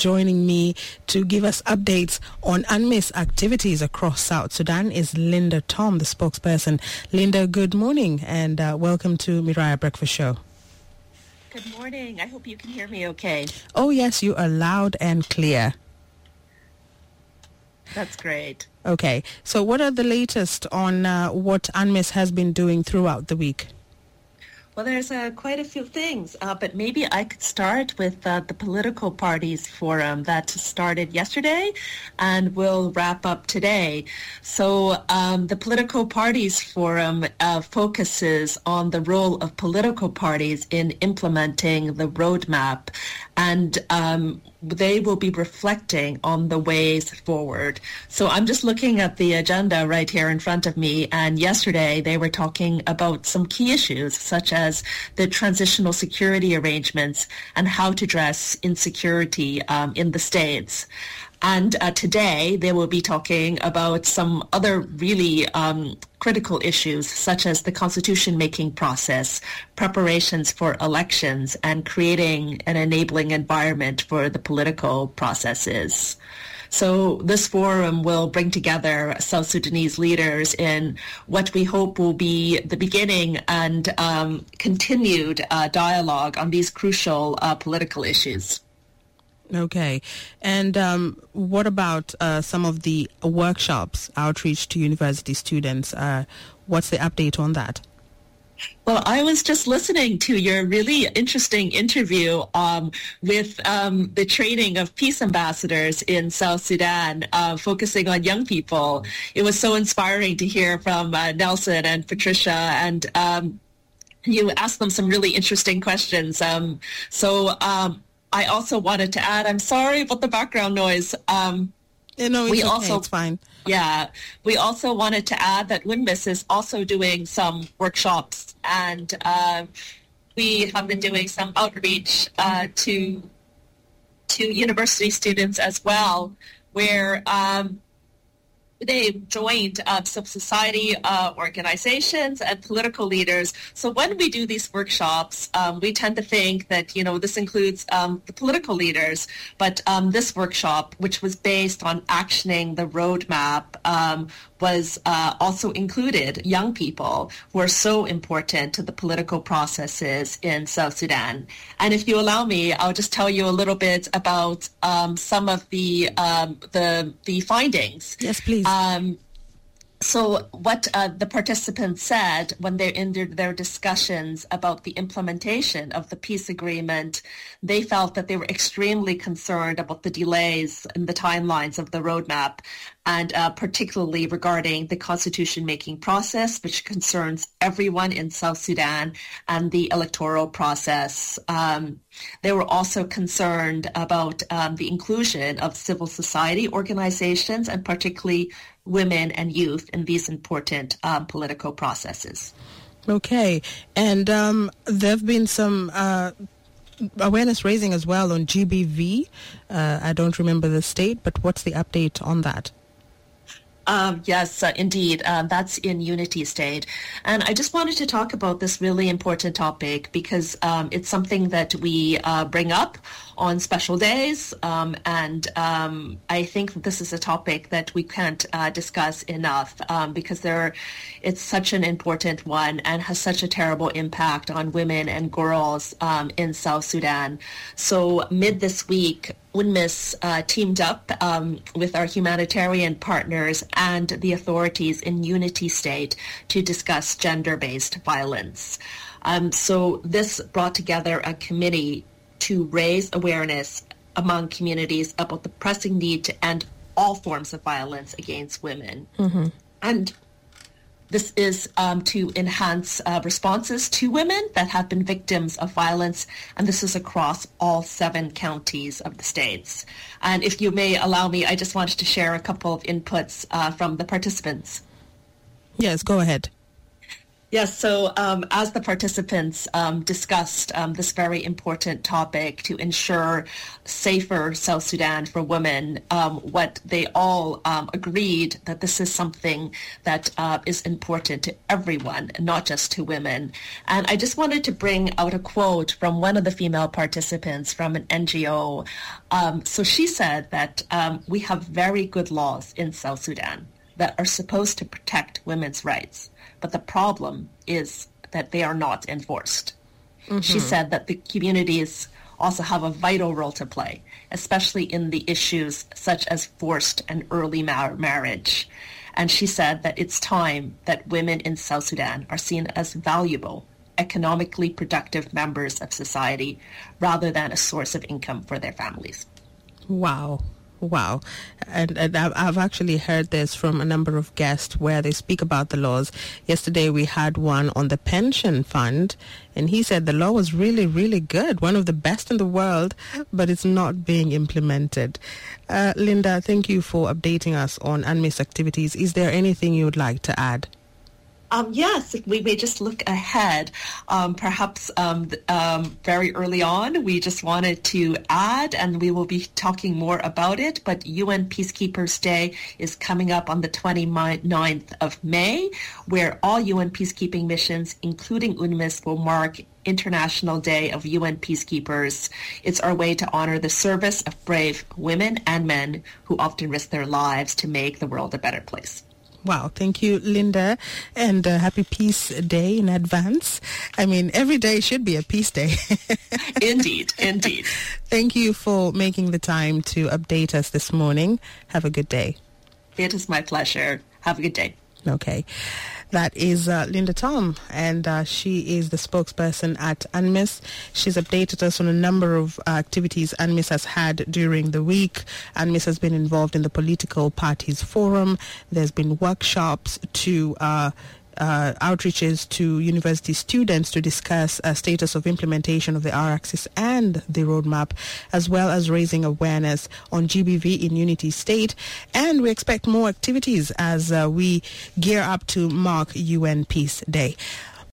joining me to give us updates on UNMISS activities across South Sudan is Linda Tom, the spokesperson. Linda, good morning and welcome to Mirai Breakfast Show. Good morning. I hope you can hear me okay. Oh, yes, you are loud and clear. That's great. Okay. So what are the latest on what UNMISS has been doing throughout the week? Well, there's quite a few things, but maybe I could start with the Political Parties Forum that started yesterday and will wrap up today. So the Political Parties Forum focuses on the role of political parties in implementing the roadmap, and they will be reflecting on the ways forward. So I'm just looking at the agenda right here in front of me, and yesterday they were talking about some key issues such as the transitional security arrangements and how to address insecurity in the states. And today they will be talking about some other really critical issues such as the constitution-making process, preparations for elections, and creating an enabling environment for the political processes. So this forum will bring together South Sudanese leaders in what we hope will be the beginning and continued dialogue on these crucial political issues. Okay. And what about some of the workshops, outreach to university students? What's the update on that? Well, I was just listening to your really interesting interview with the training of peace ambassadors in South Sudan, focusing on young people. It was so inspiring to hear from Nelson and Patricia, and you asked them some really interesting questions. I also wanted to add, I'm sorry about the background noise. It's fine. Yeah, we also wanted to add that UNMISS is also doing some workshops, and we have been doing some outreach to university students as well, where they've joined civil society organizations and political leaders. So when we do these workshops, we tend to think that, this includes the political leaders, but this workshop, which was based on actioning the roadmap, was also included young people who are so important to the political processes in South Sudan. And if you allow me, I'll just tell you a little bit about some of the findings. Yes, please. So what the participants said when they're in their discussions about the implementation of the peace agreement, they felt that they were extremely concerned about the delays in the timelines of the roadmap, and particularly regarding the constitution-making process, which concerns everyone in South Sudan, and the electoral process. They were also concerned about the inclusion of civil society organizations, and particularly women and youth, in these important political processes. Okay. And there have been some awareness raising as well on GBV. I don't remember the state, but what's the update on that? Yes, indeed. That's in Unity State. And I just wanted to talk about this really important topic because it's something that we bring up on special days. And I think that this is a topic that we can't discuss enough because it's such an important one and has such a terrible impact on women and girls in South Sudan. So mid this week, UNMISS teamed up with our humanitarian partners and the authorities in Unity State to discuss gender-based violence. So this brought together a committee to raise awareness among communities about the pressing need to end all forms of violence against women. Mm-hmm. And this is to enhance responses to women that have been victims of violence, and this is across all 7 counties of the states. And if you may allow me, I just wanted to share a couple of inputs from the participants. Yes, go ahead. Yes, so as the participants discussed this very important topic to ensure safer South Sudan for women, what they all agreed that this is something that is important to everyone, not just to women. And I just wanted to bring out a quote from one of the female participants from an NGO. So she said that we have very good laws in South Sudan that are supposed to protect women's rights. But the problem is that they are not enforced. Mm-hmm. She said that the communities also have a vital role to play, especially in the issues such as forced and early marriage. And she said that it's time that women in South Sudan are seen as valuable, economically productive members of society rather than a source of income for their families. Wow. Wow. And I've actually heard this from a number of guests where they speak about the laws. Yesterday we had one on the pension fund, and he said the law was really, really good, one of the best in the world, but it's not being implemented. Linda, thank you for updating us on UNMISS activities. Is there anything you would like to add? Yes, if we may just look ahead, perhaps very early on, we just wanted to add, and we will be talking more about it, but UN Peacekeepers Day is coming up on the 29th of May, where all UN peacekeeping missions, including UNMISS, will mark International Day of UN Peacekeepers. It's our way to honor the service of brave women and men who often risk their lives to make the world a better place. Wow, thank you, Linda, and happy Peace Day in advance. I mean, every day should be a peace day. Indeed, indeed. Thank you for making the time to update us this morning. Have a good day. It is my pleasure. Have a good day. Okay. That is Linda Tom, and she is the spokesperson at UNMISS. She's updated us on a number of activities UNMISS has had during the week. UNMISS has been involved in the Political Parties Forum. There's been workshops to outreaches to university students to discuss status of implementation of the R-Axis and the roadmap, as well as raising awareness on GBV in Unity State. And we expect more activities as we gear up to mark UN Peace Day.